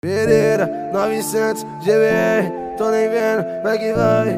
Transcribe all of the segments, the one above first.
Pereira, 900, GBR, tô nem vendo, vai que vai.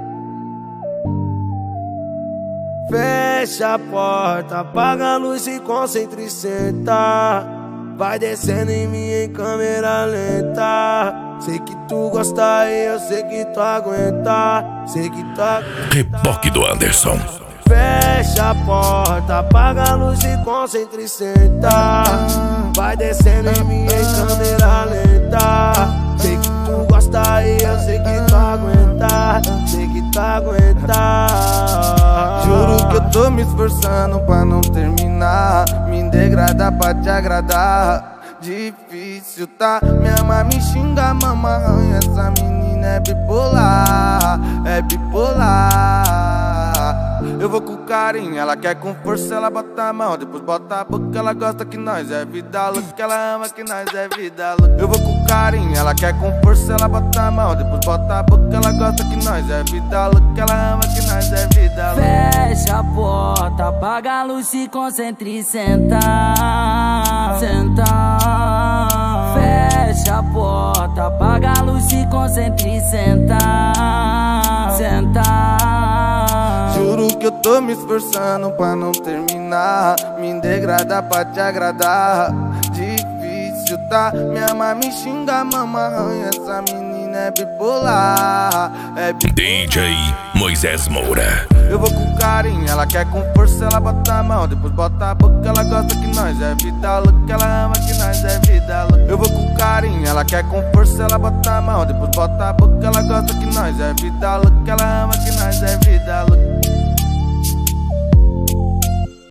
Fecha a porta, apaga a luz e concentra e senta. Vai descendo em mim em câmera lenta. Sei que tu gosta e eu sei que tu aguenta. Sei que tu aguenta. Reboque do Anderson. Fecha a porta, apaga a luz e concentra e senta. Vai descendo em mim em câmera lenta. Sei que tu gosta e eu sei que tu aguenta. Sei que tu aguenta. Juro que eu tô me esforçando pra não terminar. Me degradar pra te agradar. Difícil, tá? Me ama, me xinga, mama, arranha. Essa menina é bipolar. É bipolar. Eu vou com carinho, ela quer com força, ela bota a mão, depois bota a boca, ela gosta que nós é vida louca, ela ama que nós é vida louca. Eu vou com carinho, ela quer com força, ela bota a mão, depois bota a boca, ela gosta que nós é vida louca, ela ama que nós é vida louca. Fecha a porta, apaga a luz, se concentra e senta. Senta. Fecha a porta, apaga a luz, se concentra e senta. Senta. Juro que eu tô me esforçando pra não terminar. Me degradar pra te agradar. Difícil, tá? Me ama, me xinga, mama, arranha. Essa menina é bipolar. É bipolar. DJ Moisés Moura. Eu vou com carinho, ela quer com força, ela bota a mão, depois bota a boca, ela gosta que nós é vida louca, ela ama que nós é vida louca. Eu vou com carinho, ela quer com força, ela bota a mão, depois bota a boca, ela gosta que nós é vida louca, ela ama que nós é vida louca.